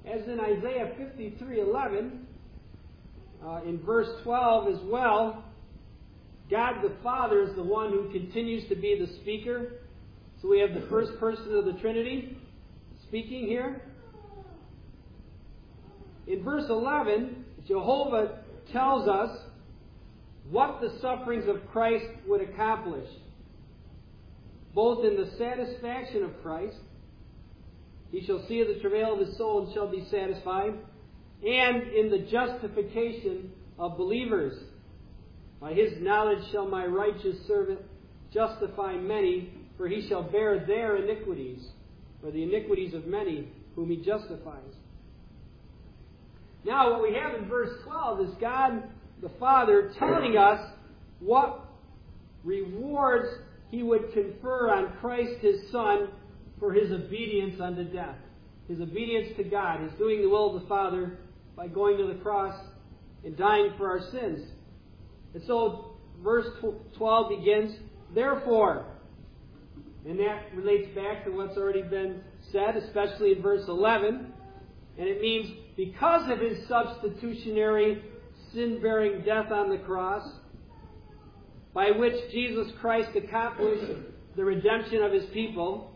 as in Isaiah 53:11, in verse 12 as well, God the Father is the one who continues to be the speaker. So we have the first person of the Trinity speaking here. In verse 11, Jehovah tells us what the sufferings of Christ would accomplish, both in the satisfaction of Christ, he shall see the travail of his soul and shall be satisfied, and in the justification of believers. By his knowledge shall my righteous servant justify many, for he shall bear their iniquities, or the iniquities of many whom he justifies. Now what we have in verse 12 is God the Father telling us what rewards he would confer on Christ his Son for his obedience unto death. His obedience to God, his doing the will of the Father by going to the cross and dying for our sins. And so verse 12 begins, therefore, and that relates back to what's already been said, especially in verse 11, and it means because of his substitutionary sin-bearing death on the cross, by which Jesus Christ accomplished the redemption of his people.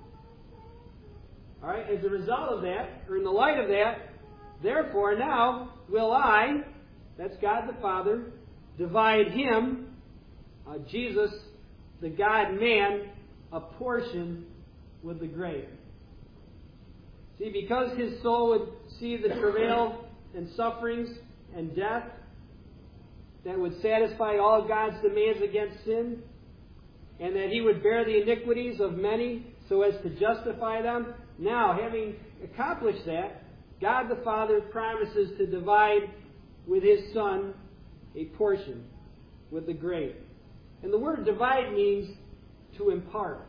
All right, as a result of that, or in the light of that, therefore now will I, that's God the Father, divide him, Jesus, the God-man, a portion with the great. See, because his soul would see the travail and sufferings and death that would satisfy all God's demands against sin, and that he would bear the iniquities of many so as to justify them. Now, having accomplished that, God the Father promises to divide with his Son a portion with the great. And the word divide means to impart,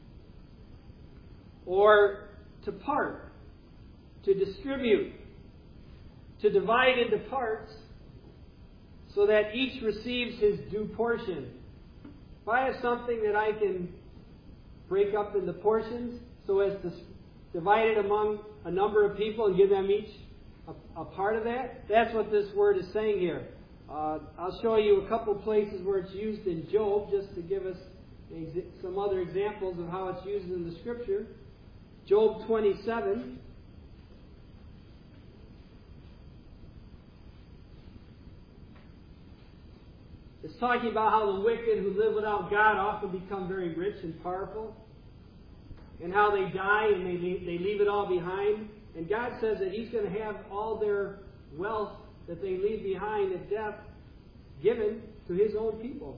or to part, to distribute, to divide into parts so that each receives his due portion. If I have something that I can break up into portions so as to divide it among a number of people and give them each a part of that, that's what this word is saying here. I'll show you a couple places where it's used in Job, just to give us some other examples of how it's used in the Scripture. Job 27. It's talking about how the wicked who live without God often become very rich and powerful, and how they die and they leave it all behind. And God says that he's going to have all their wealth that they leave behind at death given to his own people.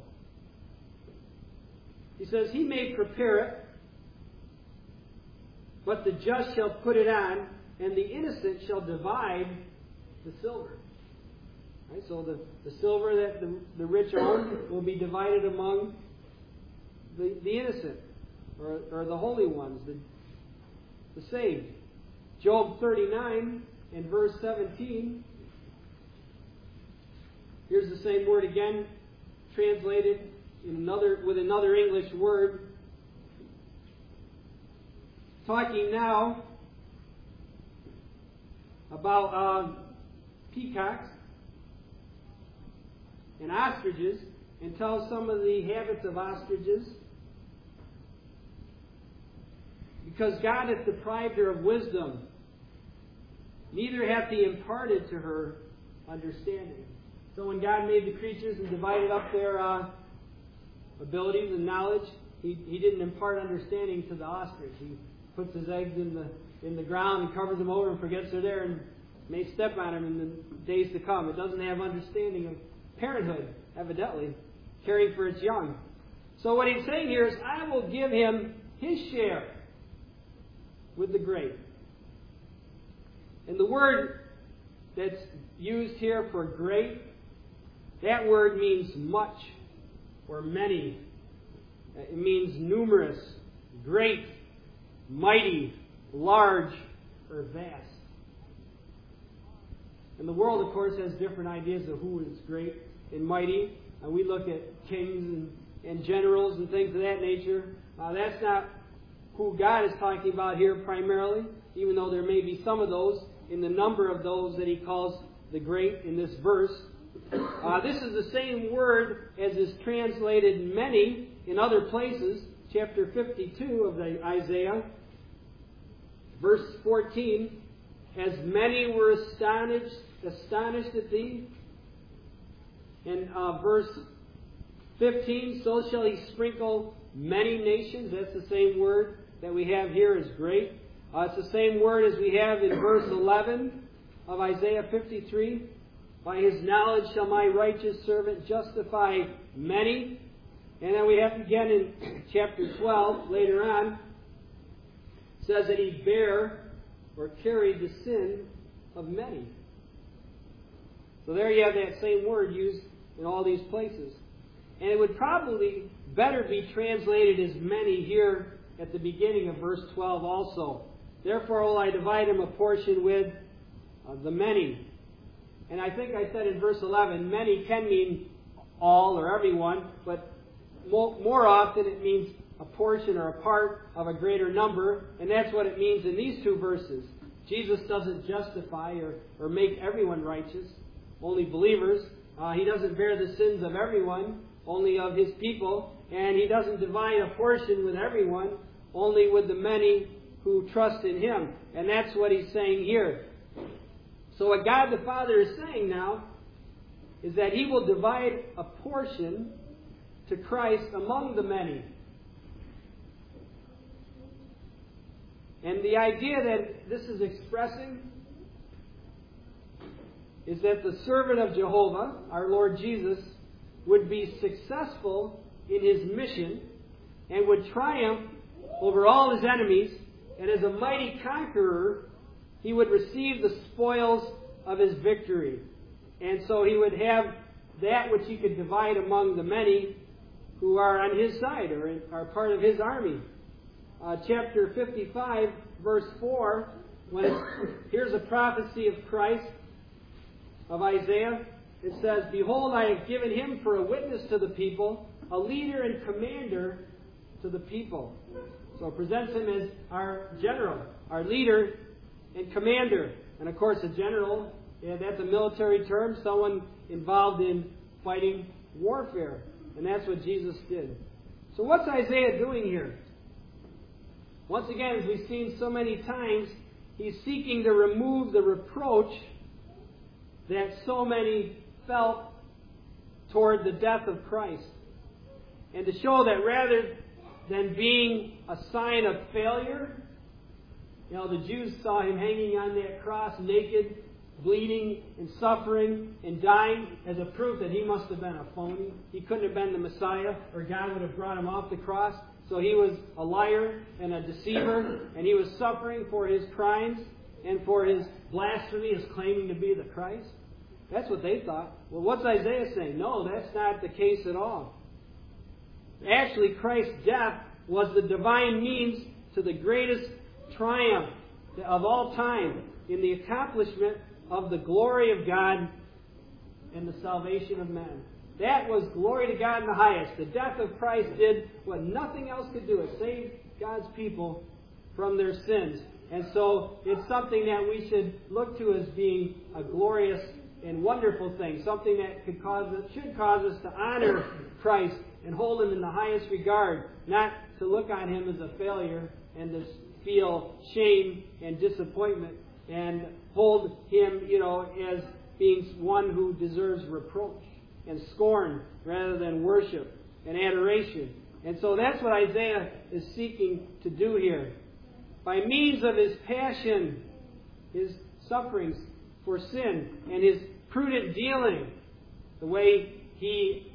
He says, he may prepare it, but the just shall put it on, and the innocent shall divide the silver. Right? So the silver that the rich own will be divided among the innocent, or the holy ones, the saved. Job 39 and verse 17. Here's the same word again, translated with another English word. Talking now about peacocks and ostriches, and tells some of the habits of ostriches. Because God hath deprived her of wisdom, neither hath he imparted to her understanding. So when God made the creatures and divided up their abilities and knowledge, he didn't impart understanding to the ostrich. He puts his eggs in the ground and covers them over and forgets they're there and may step on them in the days to come. It doesn't have understanding of parenthood, evidently, caring for its young. So what he's saying here is, I will give him his share with the great. And the word that's used here for great, that word means much or many. It means numerous, great, mighty, large, or vast. And the world, of course, has different ideas of who is great and mighty. And we look at kings and generals and things of that nature. That's not who God is talking about here primarily, even though there may be some of those in the number of those that he calls the great in this verse. This is the same word as is translated many in other places. Chapter 52 of Isaiah, verse 14, as many were astonished at thee. And verse 15, so shall he sprinkle many nations. That's the same word that we have here as great. It's the same word as we have in verse 11 of Isaiah 53. By his knowledge shall my righteous servant justify many. And then we have again in chapter 12, later on, it says that he bare or carried the sin of many. So there you have that same word used in all these places. And it would probably better be translated as many here at the beginning of verse 12 also. Therefore will I divide him a portion with the many. And I think I said in verse 11, many can mean all or everyone, but more often it means a portion or a part of a greater number, and that's what it means in these two verses. Jesus doesn't justify or make everyone righteous, only believers. He doesn't bear the sins of everyone, only of his people, and he doesn't divide a portion with everyone, only with the many who trust in him. And that's what he's saying here. So what God the Father is saying now is that he will divide a portion to Christ among the many. And the idea that this is expressing is that the servant of Jehovah, our Lord Jesus, would be successful in his mission and would triumph over all his enemies, and as a mighty conqueror, he would receive the spoils of his victory. And so he would have that which he could divide among the many who are on his side or are part of his army. Chapter 55, verse 4, here's a prophecy of Christ, of Isaiah. It says, behold, I have given him for a witness to the people, a leader and commander to the people. So it presents him as our general, our leader and commander. And of course, a general, that's a military term, someone involved in fighting warfare. And that's what Jesus did. So what's Isaiah doing here? Once again, as we've seen so many times, he's seeking to remove the reproach that so many felt toward the death of Christ. And to show that rather than being a sign of failure, the Jews saw him hanging on that cross naked, bleeding and suffering and dying as a proof that he must have been a phony. He couldn't have been the Messiah, or God would have brought him off the cross. So he was a liar and a deceiver, and he was suffering for his crimes and for his blasphemy, his claiming to be the Christ. That's what they thought. Well, what's Isaiah saying? No, that's not the case at all. Actually, Christ's death was the divine means to the greatest triumph of all time in the accomplishment of the glory of God and the salvation of men. That was glory to God in the highest. The death of Christ did what nothing else could do. It saved God's people from their sins. And so it's something that we should look to as being a glorious and wonderful thing. Something that should cause us to honor Christ and hold him in the highest regard. Not to look on him as a failure and to feel shame and disappointment and hold him, as being one who deserves reproach and scorn rather than worship and adoration. And so that's what Isaiah is seeking to do here. By means of his passion, his sufferings for sin, and his prudent dealing, the way he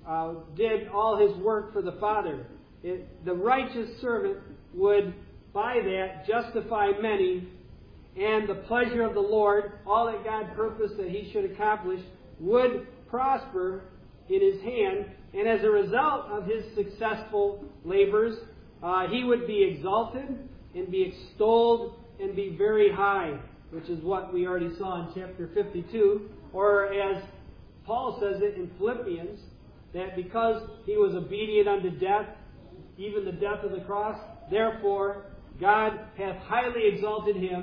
did all his work for the Father, the righteous servant would, by that, justify many, and the pleasure of the Lord, all that God purposed that he should accomplish, would prosper in his hand, and as a result of his successful labors, he would be exalted and be extolled and be very high, which is what we already saw in chapter 52, or as Paul says it in Philippians, that because he was obedient unto death, even the death of the cross, therefore God hath highly exalted him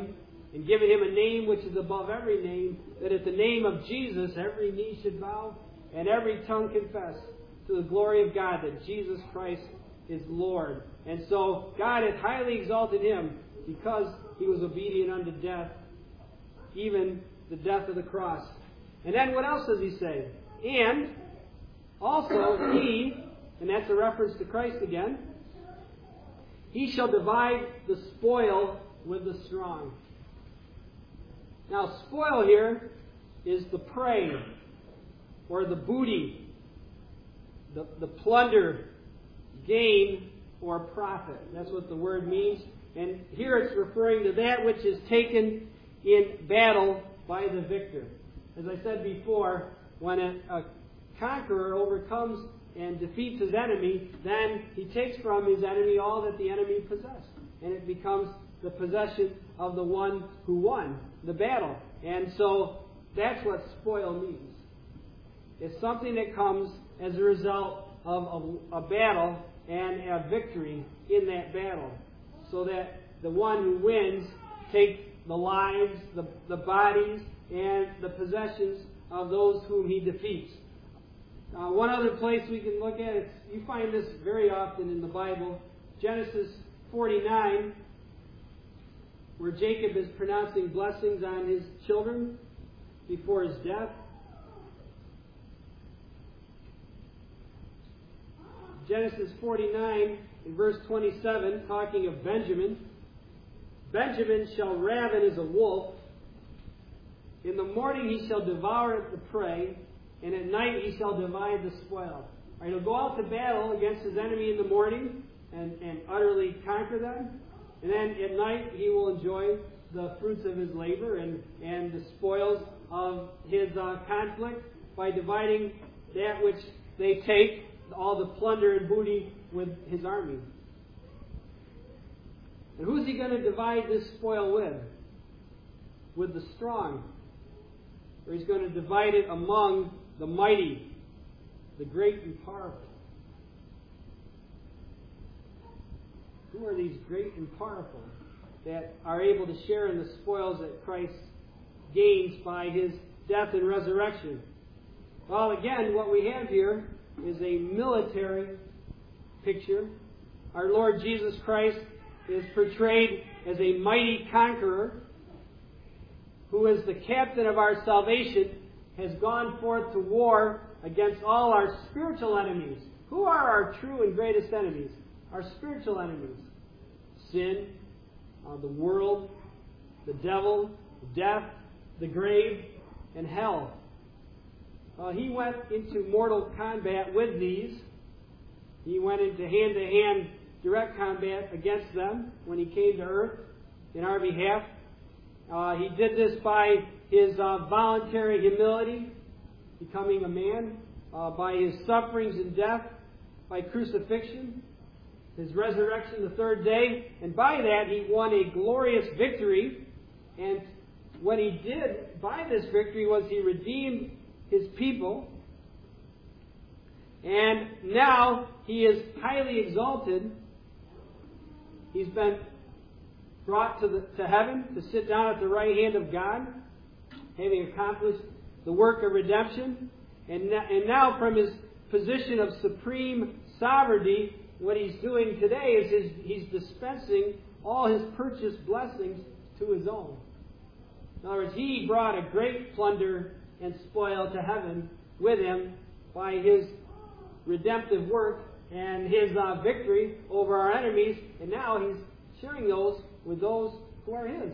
and given him a name which is above every name, that at the name of Jesus every knee should bow and every tongue confess to the glory of God that Jesus Christ is Lord. And so God has highly exalted him because he was obedient unto death, even the death of the cross. And then what else does he say? And also he, and that's a reference to Christ again, he shall divide the spoil with the strong. Now, spoil here is the prey or the booty, the plunder, gain, or profit. That's what the word means. And here it's referring to that which is taken in battle by the victor. As I said before, when a conqueror overcomes and defeats his enemy, then he takes from his enemy all that the enemy possessed. And it becomes the possession of the one who won the battle. And so that's what spoil means. It's something that comes as a result of a battle and a victory in that battle. So that the one who wins takes the lives, the bodies, and the possessions of those whom he defeats. One other place we can look at, you find this very often in the Bible, Genesis 49, where Jacob is pronouncing blessings on his children before his death. Genesis 49, in verse 27, talking of Benjamin. Benjamin shall raven as a wolf. In the morning he shall devour the prey, and at night he shall divide the spoil. Right, he'll go out to battle against his enemy in the morning and utterly conquer them. And then at night he will enjoy the fruits of his labor and the spoils of his conflict by dividing that which they take, all the plunder and booty, with his army. And who's he going to divide this spoil with? With the strong. Or he's going to divide it among the mighty, the great and powerful. Who are these great and powerful that are able to share in the spoils that Christ gains by his death and resurrection? Well, again, what we have here is a military picture. Our Lord Jesus Christ is portrayed as a mighty conqueror who, as the captain of our salvation, has gone forth to war against all our spiritual enemies. Who are our true and greatest enemies? Our spiritual enemies. Sin, the world, the devil, death, the grave, and hell. He went into mortal combat with these. He went into hand-to-hand direct combat against them when he came to earth in our behalf. He did this by his voluntary humility, becoming a man, by his sufferings and death, by crucifixion, his resurrection the third day, and by that he won a glorious victory. And what he did by this victory was he redeemed his people, and now he is highly exalted. He's been brought to heaven to sit down at the right hand of God, having accomplished the work of redemption. And now from his position of supreme sovereignty, what he's doing today is he's dispensing all his purchased blessings to his own. In other words, he brought a great plunder and spoil to heaven with him by his redemptive work and his victory over our enemies, and now he's sharing those with those who are his.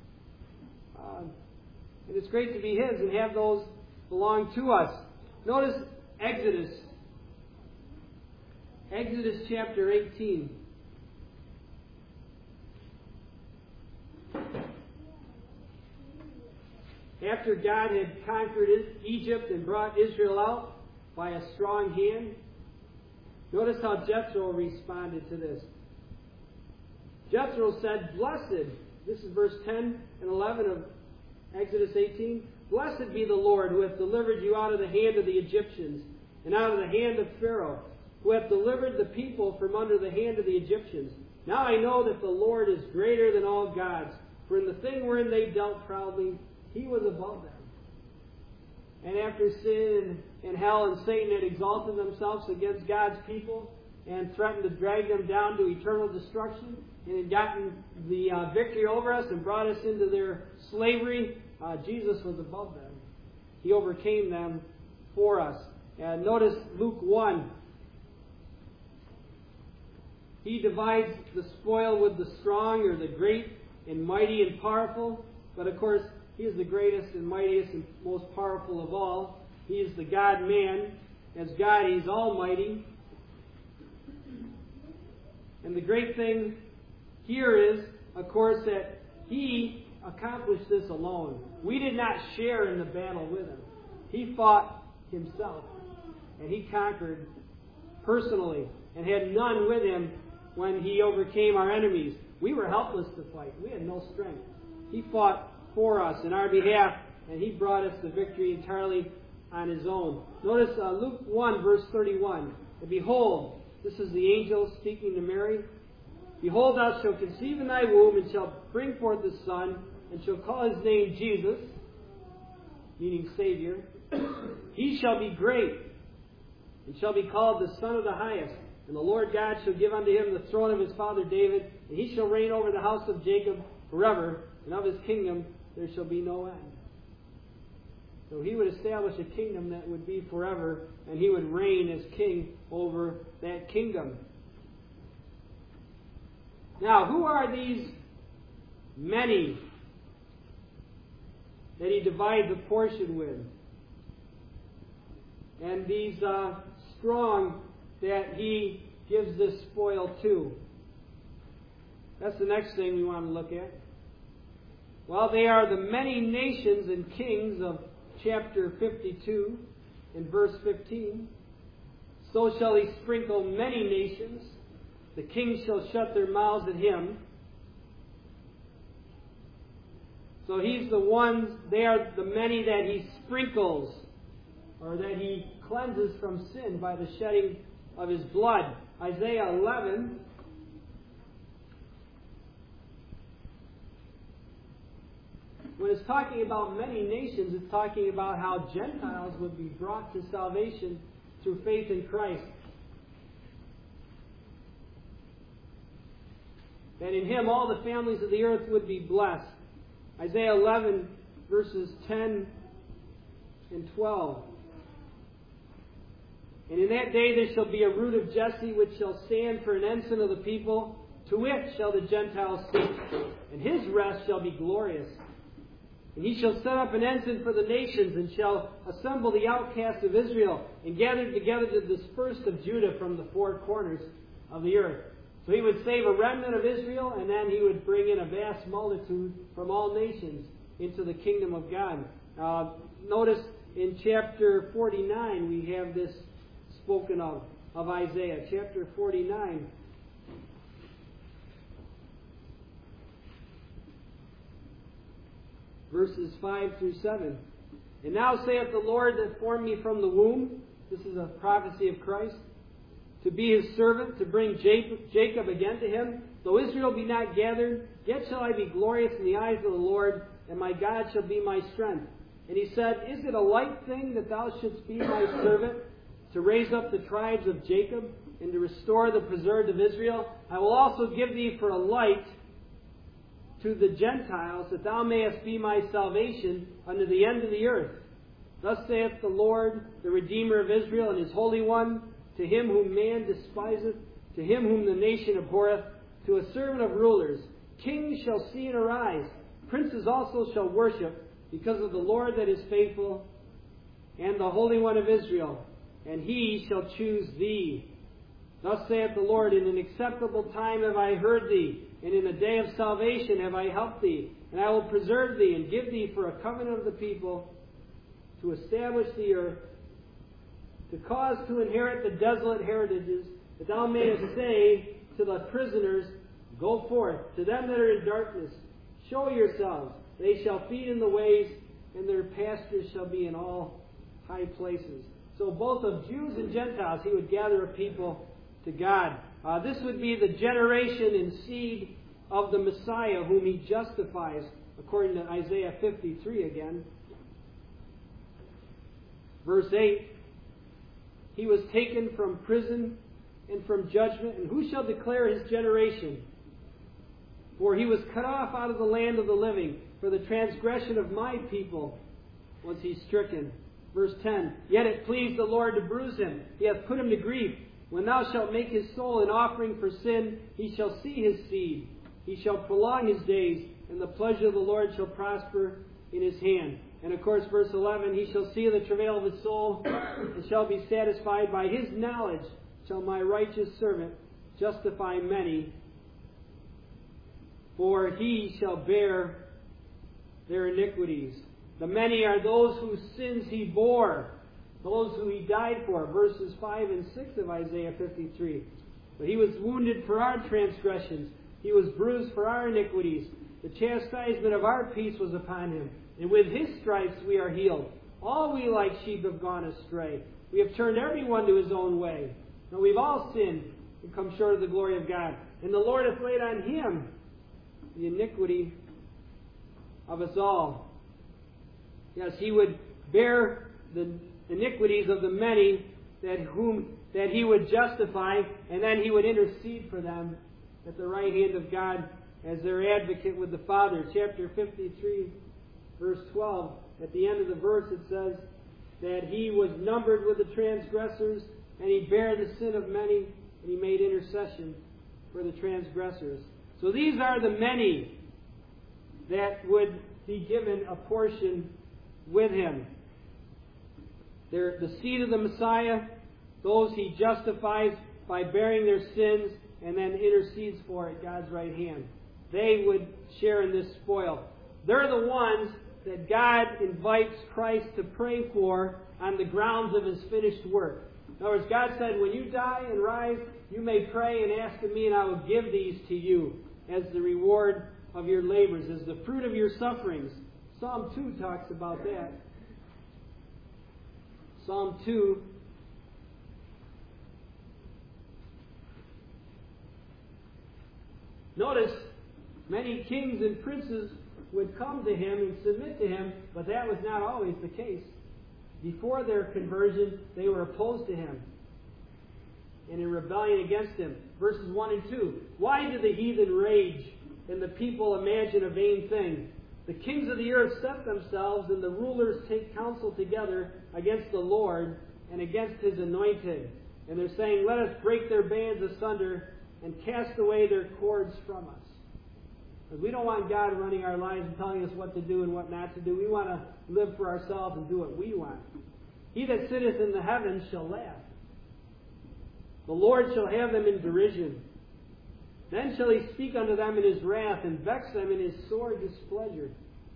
And it's great to be his and have those belong to us. Notice Exodus. Exodus chapter 18. After God had conquered Egypt and brought Israel out by a strong hand, notice how Jethro responded to this. Jethro said, "Blessed," this is verse 10 and 11 of Exodus 18, "Blessed be the Lord who hath delivered you out of the hand of the Egyptians and out of the hand of Pharaoh, who hath delivered the people from under the hand of the Egyptians. Now I know that the Lord is greater than all gods, For in the thing wherein they dealt proudly, he was above them. And after sin and hell and Satan had exalted themselves against God's people and threatened to drag them down to eternal destruction, and had gotten the victory over us and brought us into their slavery, Jesus was above them. He overcame them for us. And notice Luke 1. He divides the spoil with the strong, or the great and mighty and powerful. But of course, He is the greatest and mightiest and most powerful of all. He is the God-man. As God, He's almighty. And the great thing here is, of course, that He accomplished this alone. We did not share in the battle with Him. He fought Himself. And He conquered personally and had none with Him when He overcame our enemies. We were helpless to fight. We had no strength. He fought for us in our behalf, and He brought us the victory entirely on His own. Notice Luke 1, verse 31. And behold, this is the angel speaking to Mary. Behold, thou shalt conceive in thy womb, and shalt bring forth a son, and shall call his name Jesus, meaning Savior. He shall be great, and shall be called the Son of the Highest. And the Lord God shall give unto him the throne of his father David, and he shall reign over the house of Jacob forever, and of his kingdom there shall be no end. So He would establish a kingdom that would be forever, and He would reign as king over that kingdom. Now, who are these many that He divides a portion with? And these strong that He gives this spoil to? That's the next thing we want to look at. Well, they are the many nations and kings of chapter 52 and verse 15. So shall He sprinkle many nations. The kings shall shut their mouths at Him. So He's the ones, they are the many that He sprinkles, or that He cleanses from sin by the shedding of His blood. Isaiah 11. When it's talking about many nations, it's talking about how Gentiles would be brought to salvation through faith in Christ. That in Him all the families of the earth would be blessed. Isaiah 11, verses 10 and 12. And in that day there shall be a root of Jesse, which shall stand for an ensign of the people. To it shall the Gentiles seek, and his rest shall be glorious. And he shall set up an ensign for the nations, and shall assemble the outcasts of Israel, and gather together the dispersed of Judah from the four corners of the earth. So He would save a remnant of Israel, and then He would bring in a vast multitude from all nations into the kingdom of God. Notice in chapter 49 we have this spoken of Isaiah. Chapter 49. Verses 5 through 7. And now saith the Lord that formed me from the womb. This is a prophecy of Christ. To be His servant, to bring Jacob again to Him. Though Israel be not gathered, yet shall I be glorious in the eyes of the Lord, and my God shall be my strength. And He said, Is it a light thing that thou shouldst be my servant, to raise up the tribes of Jacob, and to restore the preserved of Israel? I will also give thee for a light to the Gentiles, that thou mayest be my salvation unto the end of the earth. Thus saith the Lord, the Redeemer of Israel, and His Holy One, to him whom man despiseth, to him whom the nation abhorreth, to a servant of rulers. Kings shall see and arise, princes also shall worship, because of the Lord that is faithful, and the Holy One of Israel, and He shall choose thee. Thus saith the Lord, in an acceptable time have I heard thee, and in a day of salvation have I helped thee. And I will preserve thee, and give thee for a covenant of the people, to establish the earth, to cause to inherit the desolate heritages, that thou mayest say to the prisoners, Go forth. To them that are in darkness, show yourselves. They shall feed in the ways, and their pastures shall be in all high places. So both of Jews and Gentiles, He would gather a people to God. This would be the generation and seed of the Messiah whom he justifies, according to Isaiah 53 again. Verse 8, he was taken from prison and from judgment, and who shall declare his generation? For he was cut off out of the land of the living. For the transgression of my people was he stricken. Verse 10, yet it pleased the Lord to bruise him. He hath put him to grief. When thou shalt make his soul an offering for sin, he shall see his seed. He shall prolong his days, and the pleasure of the Lord shall prosper in his hand. And of course, verse 11, he shall see the travail of his soul, and shall be satisfied. By his knowledge shall my righteous servant justify many, for he shall bear their iniquities. The many are those whose sins he bore, those who he died for. Verses 5 and 6 of Isaiah 53. But he was wounded for our transgressions. He was bruised for our iniquities. The chastisement of our peace was upon him. And with his stripes we are healed. All we like sheep have gone astray. We have turned everyone to his own way. And we've all sinned and come short of the glory of God. And the Lord hath laid on him the iniquity of us all. Yes, he would bear the iniquities of the many that he would justify, and then he would intercede for them at the right hand of God as their advocate with the Father. Chapter 53, verse 12, at the end of the verse it says that he was numbered with the transgressors, and he bare the sin of many, and he made intercession for the transgressors. So these are the many that would be given a portion with him. They're the seed of the Messiah, those he justifies by bearing their sins and then intercedes for at God's right hand. They would share in this spoil. They're the ones that God invites Christ to pray for on the grounds of his finished work. In other words, God said, when you die and rise, you may pray and ask of me, and I will give these to you as the reward of your labors, as the fruit of your sufferings. Psalm 2 talks about that. Psalm 2. Notice, many kings and princes would come to him and submit to him, but that was not always the case. Before their conversion, they were opposed to him and in rebellion against him. Verses 1 and 2. Why do the heathen rage and the people imagine a vain thing? The kings of the earth set themselves, and the rulers take counsel together against the Lord and against his anointed. And they're saying, let us break their bands asunder and cast away their cords from us. Because we don't want God running our lives and telling us what to do and what not to do. We want to live for ourselves and do what we want. He that sitteth in the heavens shall laugh. The Lord shall have them in derision. Then shall he speak unto them in his wrath, and vex them in his sore displeasure.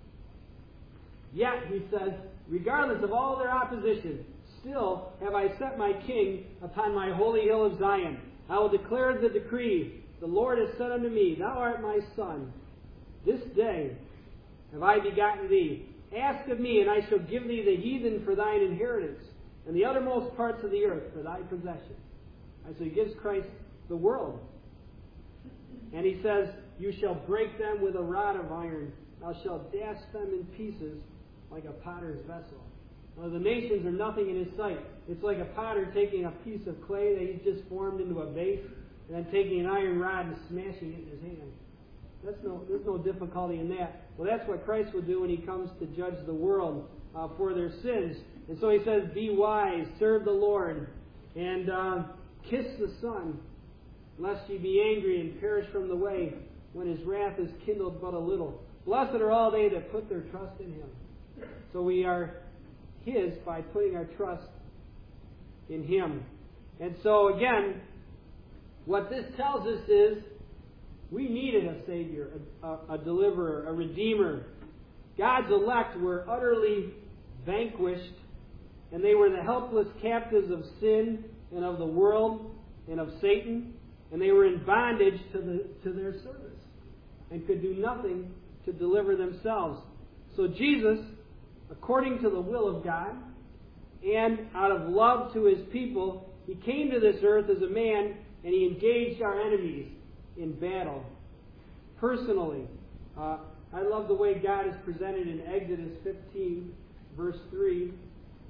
Yet, he says, regardless of all their opposition, still have I set my king upon my holy hill of Zion. I will declare the decree. The Lord has said unto me, Thou art my son. This day have I begotten thee. Ask of me, and I shall give thee the heathen for thine inheritance, and the uttermost parts of the earth for thy possession. And so he gives Christ the world. And he says, you shall break them with a rod of iron. Thou shalt dash them in pieces like a potter's vessel. Now, the nations are nothing in his sight. It's like a potter taking a piece of clay that he's just formed into a vase and then taking an iron rod and smashing it in his hand. There's no difficulty in that. Well, that's what Christ will do when he comes to judge the world for their sins. And so he says, be wise, serve the Lord, and kiss the Son, lest ye be angry and perish from the way, when his wrath is kindled but a little. Blessed are all they that put their trust in him. So we are his by putting our trust in him. And so again, what this tells us is we needed a Savior, a deliverer, a Redeemer. God's elect were utterly vanquished, and they were the helpless captives of sin and of the world and of Satan, and they were in bondage to their service and could do nothing to deliver themselves. So Jesus, according to the will of God and out of love to his people, he came to this earth as a man, and he engaged our enemies in battle. personally. I love the way God is presented in Exodus 15, verse 3. It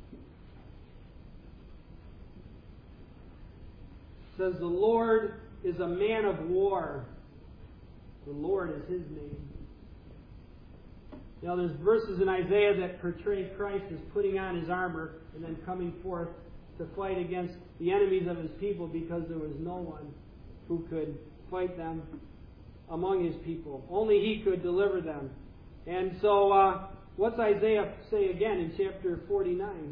says, "The Lord is a man of war. The Lord is His name." Now, there's verses in Isaiah that portray Christ as putting on His armor and then coming forth to fight against the enemies of His people, because there was no one who could fight them among His people. Only He could deliver them. And so, what's Isaiah say again in chapter 49?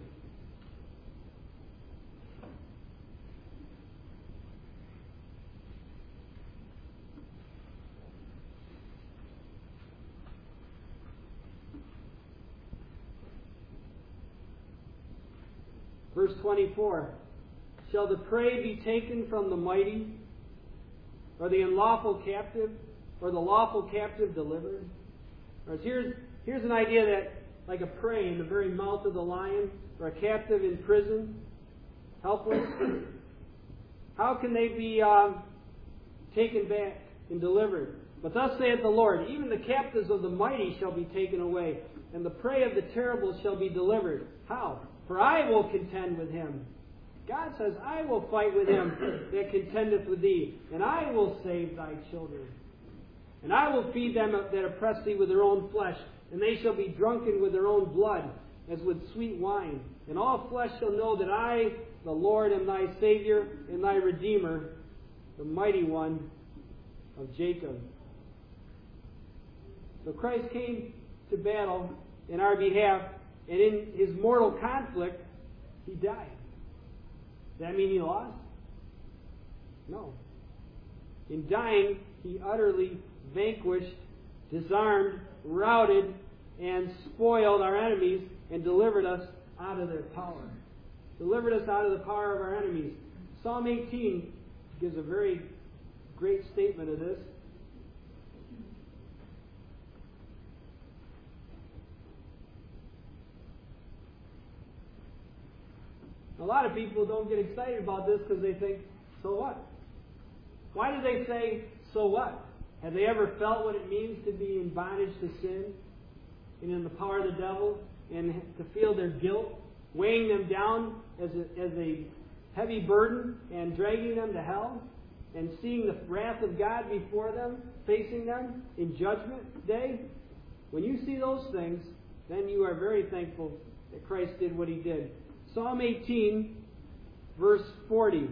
Verse 24, "Shall the prey be taken from the mighty, or the unlawful captive, or the lawful captive delivered?" Or here's an idea that, like a prey in the very mouth of the lion, or a captive in prison, helpless, how can they be taken back and delivered? "But thus saith the Lord, even the captives of the mighty shall be taken away, and the prey of the terrible shall be delivered." How? "For I will contend with him." God says, "I will fight with him that contendeth with thee, and I will save thy children. And I will feed them that oppress thee with their own flesh, and they shall be drunken with their own blood, as with sweet wine. And all flesh shall know that I, the Lord, am thy Savior and thy Redeemer, the mighty one of Jacob." So Christ came to battle in our behalf, and in His mortal conflict, He died. Does that mean He lost? No. In dying, He utterly vanquished, disarmed, routed, and spoiled our enemies and delivered us out of their power. Delivered us out of the power of our enemies. Psalm 18 gives a very great statement of this. A lot of people don't get excited about this because they think, so what? Why do they say, so what? Have they ever felt what it means to be in bondage to sin and in the power of the devil, and to feel their guilt weighing them down as a heavy burden and dragging them to hell, and seeing the wrath of God before them, facing them in judgment day? When you see those things, then you are very thankful that Christ did what He did. Psalm 18, verse 40.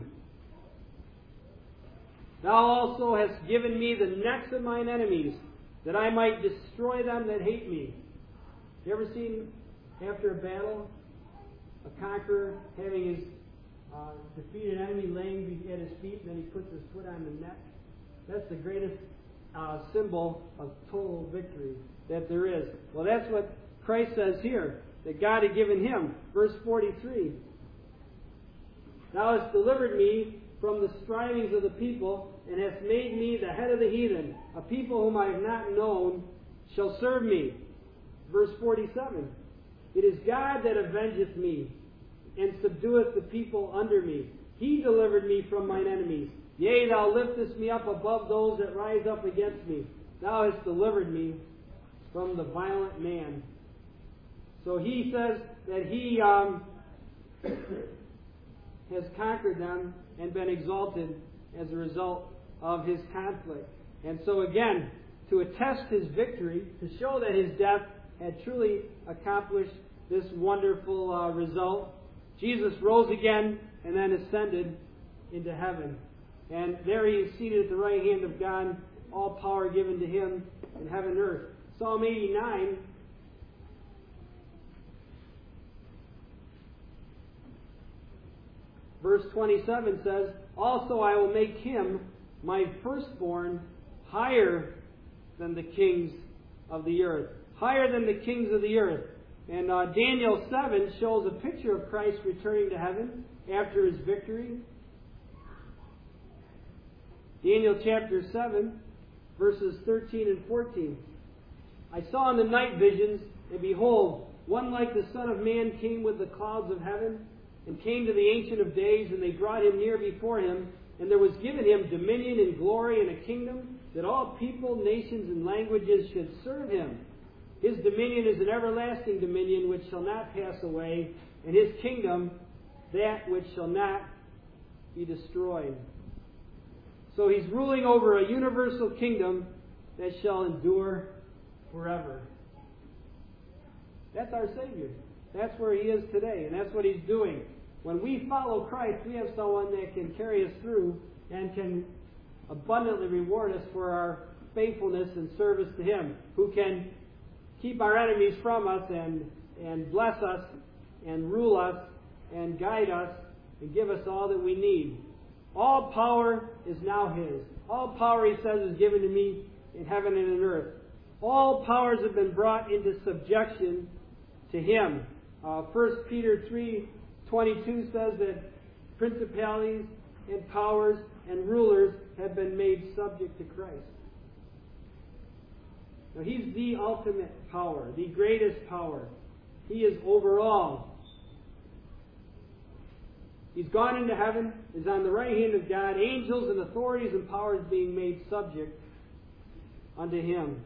"Thou also hast given me the necks of mine enemies, that I might destroy them that hate me." You ever seen, after a battle, a conqueror having his defeated enemy laying at his feet, and then he puts his foot on the neck? That's the greatest symbol of total victory that there is. Well, that's what Christ says here, that God had given Him. Verse 43. "Thou hast delivered me from the strivings of the people, and hast made me the head of the heathen. A people whom I have not known shall serve me." Verse 47. "It is God that avengeth me, and subdueth the people under me. He delivered me from mine enemies. Yea, Thou liftest me up above those that rise up against me. Thou hast delivered me from the violent man." So He says that He has conquered them and been exalted as a result of His conflict. And so again, to attest His victory, to show that His death had truly accomplished this wonderful result, Jesus rose again and then ascended into heaven. And there He is seated at the right hand of God, all power given to Him in heaven and earth. Psalm 89, verse 27 says, "Also I will make him, my firstborn, higher than the kings of the earth." Higher than the kings of the earth. And Daniel 7 shows a picture of Christ returning to heaven after His victory. Daniel chapter 7, verses 13 and 14. "I saw in the night visions, and behold, one like the Son of Man came with the clouds of heaven, and came to the Ancient of Days, and they brought Him near before Him, and there was given Him dominion and glory and a kingdom, that all people, nations, and languages should serve him. His dominion is an everlasting dominion which shall not pass away, and his kingdom that which shall not be destroyed. So he's ruling over a universal kingdom that shall endure forever. That's our Savior. That's where he is today, and that's what he's doing. When we follow Christ, we have someone that can carry us through and can abundantly reward us for our faithfulness and service to him, who can keep our enemies from us and bless us and rule us and guide us and give us all that we need. All power is now his. All power, he says, is given to me in heaven and in earth. All powers have been brought into subjection to him. 1 Peter 3:22 says that principalities and powers and rulers have been made subject to Christ. Now, he's the ultimate power, the greatest power. He is over all. He's gone into heaven, is on the right hand of God, angels and authorities and powers being made subject unto him.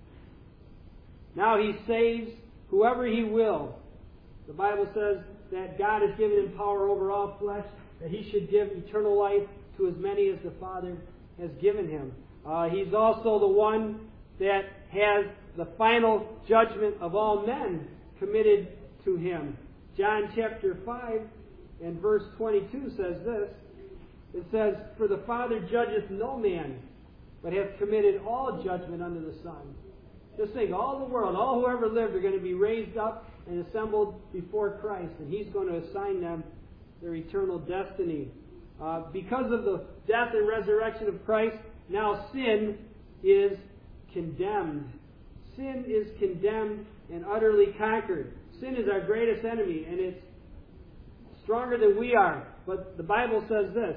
Now he saves whoever he will. The Bible says that God has given him power over all flesh, that he should give eternal life to as many as the Father has given him. He's also the one that has the final judgment of all men committed to him. John chapter 5 and verse 22 says this. It says, "For the Father judgeth no man, but hath committed all judgment unto the Son." Just think, all the world, all who ever lived are going to be raised up and assembled before Christ, and he's going to assign them their eternal destiny. Because of the death and resurrection of Christ, now sin is condemned. Sin is condemned and utterly conquered. Sin is our greatest enemy, and it's stronger than we are. But the Bible says this.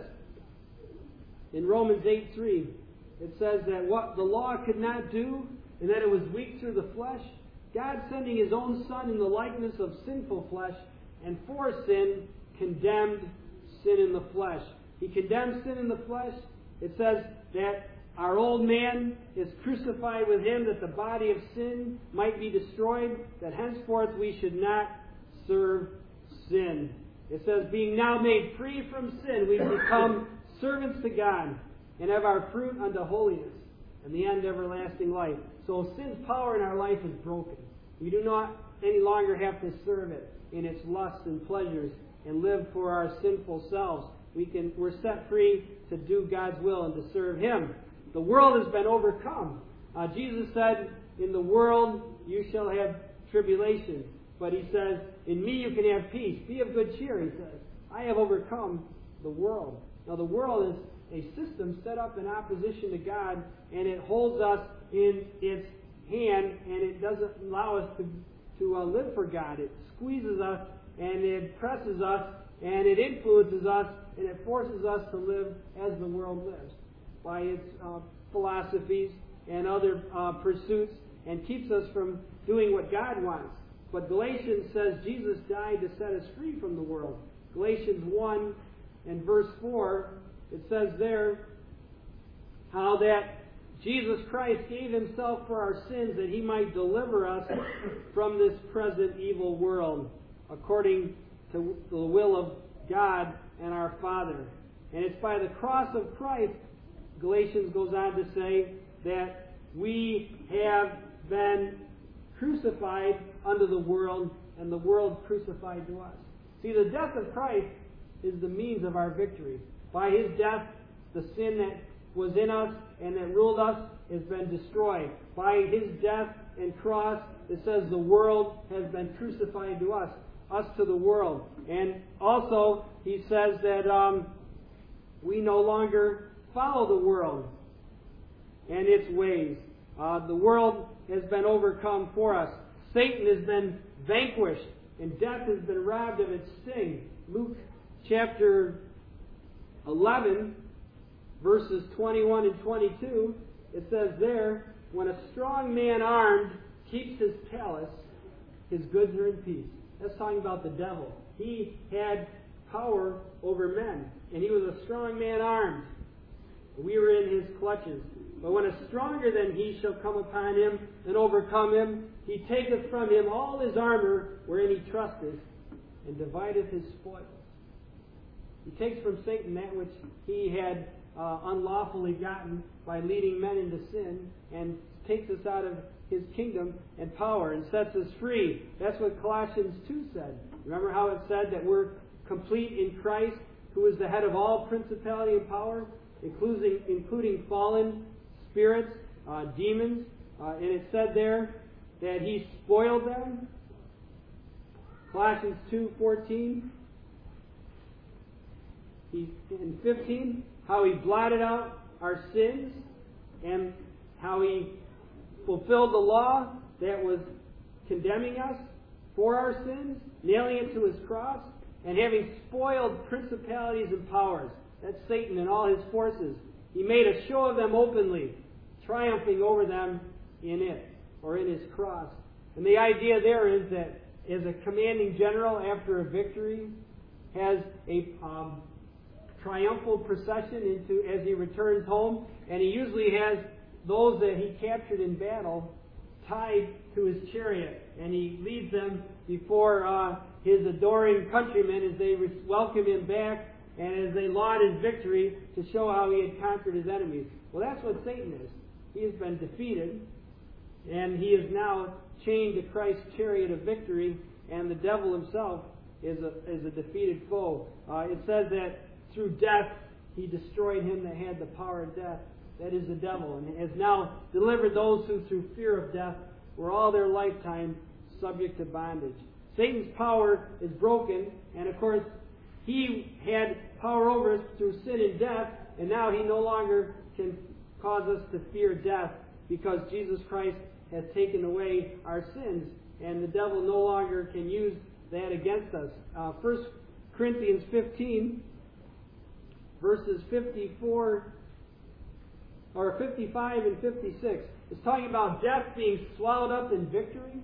In Romans 8:3, it says that what the law could not do, and that it was weak through the flesh, God sending his own Son in the likeness of sinful flesh, and for sin, condemned sin in the flesh. He condemned sin in the flesh. It says that our old man is crucified with him, that the body of sin might be destroyed, that henceforth we should not serve sin. It says, being now made free from sin, we become servants to God, and have our fruit unto holiness, and the end everlasting life. So sin's power in our life is broken. We do not any longer have to serve it in its lusts and pleasures and live for our sinful selves. We're set free to do God's will and to serve him. The world has been overcome. Jesus said, in the world you shall have tribulation. But he says, in me you can have peace. Be of good cheer, he says. I have overcome the world. Now the world is a system set up in opposition to God, and it holds us in its hand, and it doesn't allow us to live for God. It squeezes us, and it presses us, and it influences us, and it forces us to live as the world lives by its philosophies and other pursuits, and keeps us from doing what God wants. But Galatians says Jesus died to set us free from the world. Galatians 1 and verse 4, it says there how that Jesus Christ gave himself for our sins that he might deliver us from this present evil world, according to the will of God and our Father. And it's by the cross of Christ, Galatians goes on to say, that we have been crucified unto the world, and the world crucified to us. See, the death of Christ is the means of our victory. By his death, the sin that was in us and that ruled us has been destroyed. By his death and cross, it says the world has been crucified to us to the world. And also, he says that we no longer follow the world and its ways. The world has been overcome for us. Satan has been vanquished, and death has been robbed of its sting. Luke chapter 11, verses 21 and 22, it says there, when a strong man armed keeps his palace, his goods are in peace. That's talking about the devil. He had power over men, and he was a strong man armed. We were in his clutches. But when a stronger than he shall come upon him and overcome him, he taketh from him all his armor wherein he trusteth, and divideth his spoils. He takes from Satan that which he had unlawfully gotten by leading men into sin, and takes us out of his kingdom and power and sets us free. That's what Colossians 2 said. Remember how it said that we're complete in Christ, who is the head of all principality and power, including fallen spirits, demons. And it said there that he spoiled them. Colossians 2:14. In 15, how he blotted out our sins, and how he fulfilled the law that was condemning us for our sins, nailing it to his cross, and having spoiled principalities and powers. That's Satan and all his forces. He made a show of them openly, triumphing over them in it, or in his cross. And the idea there is that as a commanding general after a victory has a triumphal procession as he returns home, and he usually has those that he captured in battle tied to his chariot, and he leads them before his adoring countrymen as they welcome him back and as they laud his victory to show how he had conquered his enemies. Well, that's what Satan is. He has been defeated, and he is now chained to Christ's chariot of victory, and the devil himself is a defeated foe. It says that through death he destroyed him that had the power of death. That is the devil, and has now delivered those who through fear of death were all their lifetime subject to bondage. Satan's power is broken, and of course he had power over us through sin and death, and now he no longer can cause us to fear death, because Jesus Christ has taken away our sins, and the devil no longer can use that against us. 1 Corinthians 15, verses 55 and 56, is talking about death being swallowed up in victory.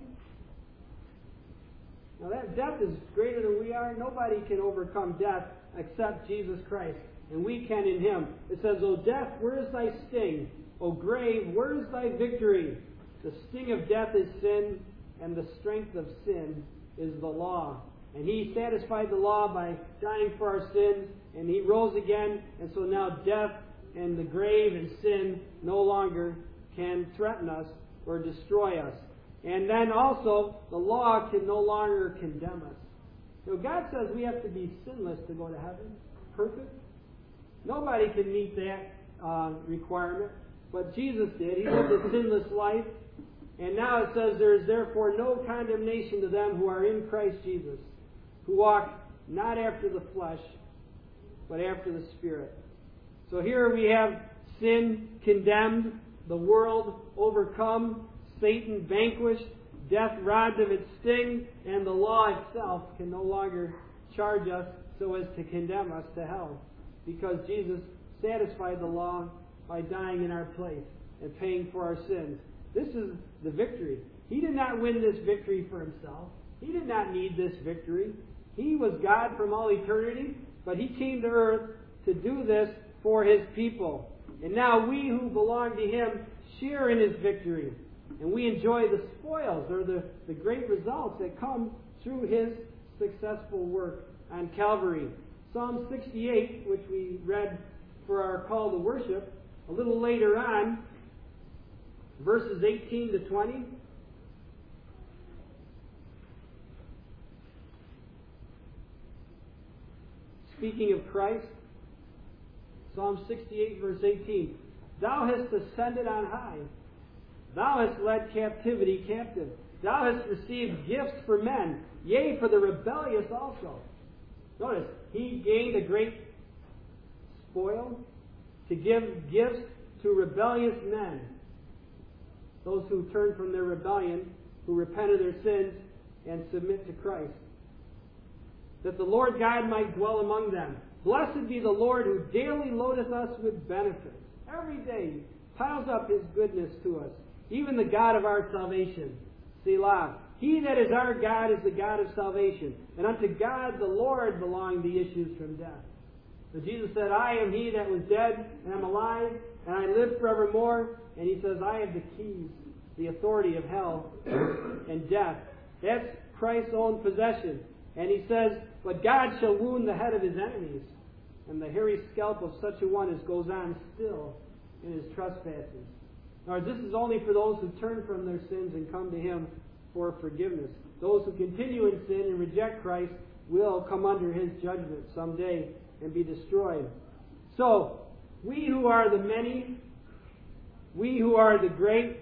Now that death is greater than we are. Nobody can overcome death except Jesus Christ, and we can in him. It says, O death, where is thy sting? O grave, where is thy victory? The sting of death is sin, and the strength of sin is the law. And he satisfied the law by dying for our sins, and he rose again, and so now death and the grave and sin no longer can threaten us or destroy us. And then also, the law can no longer condemn us. So God says we have to be sinless to go to heaven. Perfect. Nobody can meet that requirement. But Jesus did. He lived a sinless life. And now it says, there is therefore no condemnation to them who are in Christ Jesus, who walk not after the flesh, but after the Spirit. So here we have sin condemned, the world overcome, Satan vanquished, death robbed of its sting, and the law itself can no longer charge us so as to condemn us to hell, because Jesus satisfied the law by dying in our place and paying for our sins. This is the victory. He did not win this victory for himself. He did not need this victory. He was God from all eternity, but he came to earth to do this for his people. And now we who belong to him share in his victory. And we enjoy the spoils, or the great results that come through his successful work on Calvary. Psalm 68, which we read for our call to worship, a little later on, verses 18 to 20. Speaking of Christ, Psalm 68, verse 18. Thou hast ascended on high. Thou hast led captivity captive. Thou hast received gifts for men, yea, for the rebellious also. Notice, he gained a great spoil to give gifts to rebellious men. Those who turn from their rebellion, who repent of their sins, and submit to Christ. That the Lord God might dwell among them. Blessed be the Lord who daily loadeth us with benefits. Every day piles up his goodness to us. Even the God of our salvation. Selah. He that is our God is the God of salvation. And unto God the Lord belong the issues from death. So Jesus said, I am he that was dead, and I'm alive, and I live forevermore. And he says, I have the keys, the authority of hell and death. That's Christ's own possession. And he says, but God shall wound the head of his enemies, and the hairy scalp of such a one as goes on still in his trespasses. Now, this is only for those who turn from their sins and come to him for forgiveness. Those who continue in sin and reject Christ will come under his judgment someday and be destroyed. So, we who are the many, we who are the great,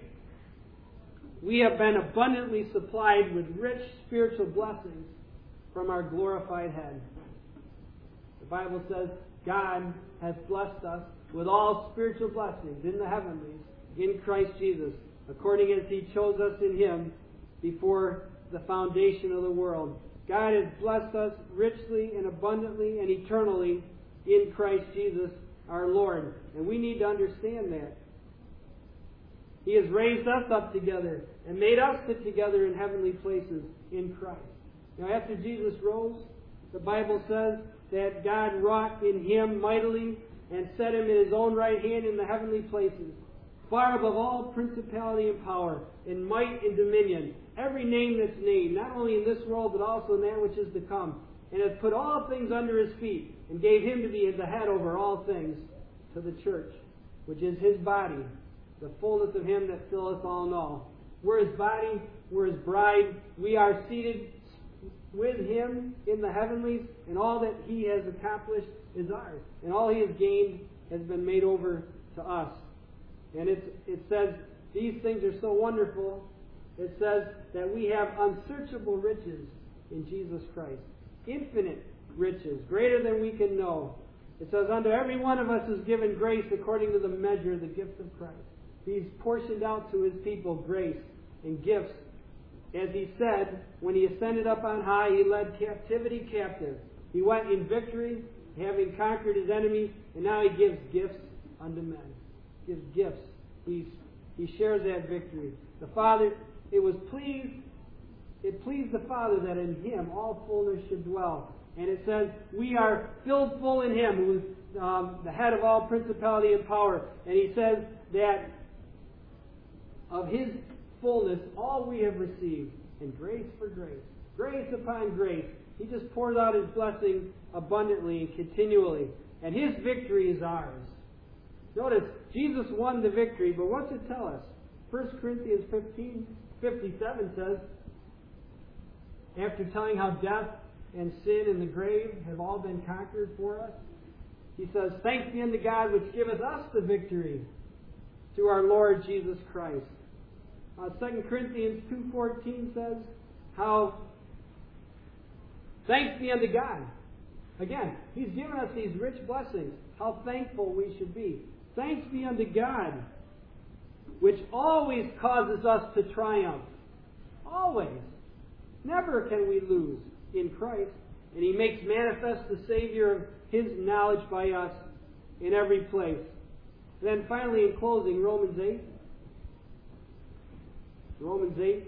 we have been abundantly supplied with rich spiritual blessings from our glorified head. The Bible says God has blessed us with all spiritual blessings in the heavenlies in Christ Jesus, according as he chose us in him before the foundation of the world. God has blessed us richly and abundantly and eternally in Christ Jesus our Lord. And we need to understand that. He has raised us up together and made us sit together in heavenly places in Christ. Now, after Jesus rose, the Bible says that God wrought in him mightily and set him in his own right hand in the heavenly places, far above all principality and power, and might and dominion, every name that's named, not only in this world but also in that which is to come, and hath put all things under his feet, and gave him to be the head over all things to the church, which is his body, the fullness of him that filleth all in all. We're his body, we're his bride, we are seated with him in the heavenlies, and all that he has accomplished is ours, and all he has gained has been made over to us. And it says, these things are so wonderful, it says that we have unsearchable riches in Jesus Christ. Infinite riches, greater than we can know. It says, unto every one of us is given grace according to the measure of the gift of Christ. He's portioned out to his people grace and gifts. As he said, when he ascended up on high, he led captivity captive. He went in victory, having conquered his enemies, and now he gives gifts unto men. He gives gifts. He shares that victory. The Father, it pleased the Father that in him all fullness should dwell. And it says, we are filled full in him, who is the head of all principality and power. And he says that of his fullness all we have received, and grace for grace, grace upon grace. He just pours out his blessing abundantly and continually. And his victory is ours. Notice, Jesus won the victory, but what's it tell us? 1 Corinthians 15:57 says, after telling how death and sin and the grave have all been conquered for us, he says, thanks be unto God which giveth us the victory through our Lord Jesus Christ. 2 Corinthians 2:14 says how thanks be unto God. Again, he's given us these rich blessings. How thankful we should be. Thanks be unto God, which always causes us to triumph. Always. Never can we lose in Christ. And he makes manifest the Savior of his knowledge by us in every place. And then finally, in closing, Romans 8. Romans 8,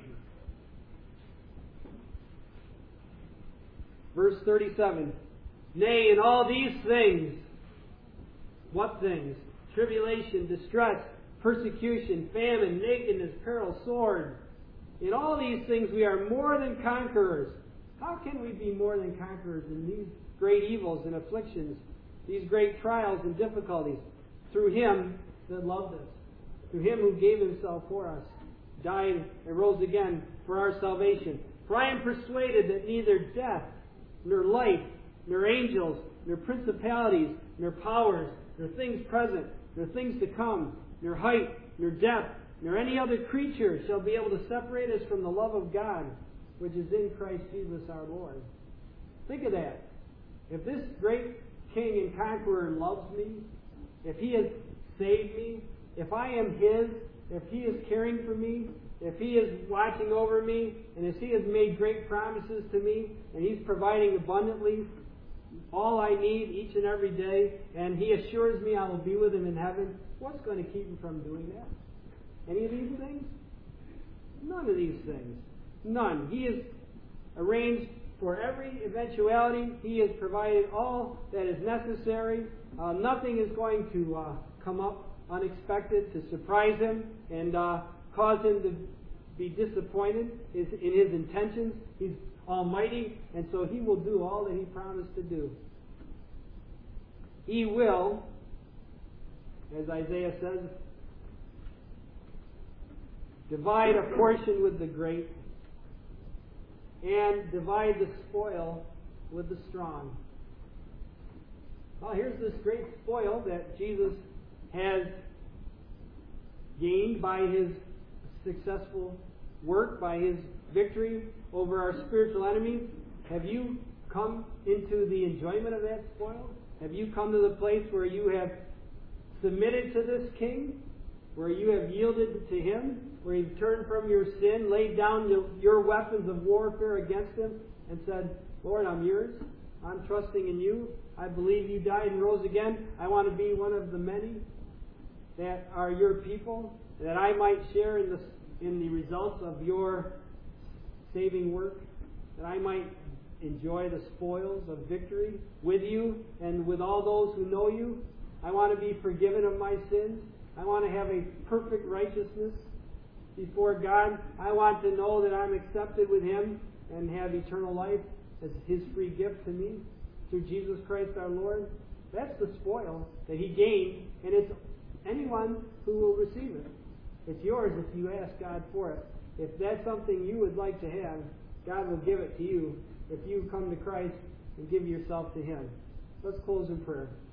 verse 37. Nay, in all these things, what things? Tribulation, distress, persecution, famine, nakedness, peril, sword. In all these things we are more than conquerors. How can we be more than conquerors in these great evils and afflictions, these great trials and difficulties? Through him that loved us, through him who gave himself for us, died and rose again for our salvation. For I am persuaded that neither death, nor life, nor angels, nor principalities, nor powers, nor things present, nor things to come, nor height, nor depth, nor any other creature shall be able to separate us from the love of God, which is in Christ Jesus our Lord. Think of that. If this great King and Conqueror loves me, if he has saved me, if I am his, if he is caring for me, if he is watching over me, and if he has made great promises to me, and he's providing abundantly all I need each and every day, and he assures me I will be with him in heaven, what's going to keep him from doing that? Any of these things? None of these things. None. He has arranged for every eventuality. He has provided all that is necessary. Nothing is going to come up unexpected to surprise him and cause him to be disappointed in his intentions. He's almighty, and so he will do all that he promised to do. He will, as Isaiah says, divide a portion with the great and divide the spoil with the strong. Well, here's this great spoil that Jesus has gained by his successful work, by his victory over our spiritual enemies. Have you come into the enjoyment of that spoil? Have you come to the place where you have submitted to this king? Where you have yielded to him? Where you've turned from your sin, laid down your weapons of warfare against him, and said, Lord, I'm yours. I'm trusting in you. I believe you died and rose again. I want to be one of the many that are your people, that I might share in the results of your saving work, that I might enjoy the spoils of victory with you and with all those who know you. I want to be forgiven of my sins. I want to have a perfect righteousness before God. I want to know that I'm accepted with him and have eternal life as his free gift to me through Jesus Christ our Lord. That's the spoil that he gained, and it's anyone who will receive it. It's yours if you ask God for it. If that's something you would like to have, God will give it to you if you come to Christ and give yourself to him. Let's close in prayer.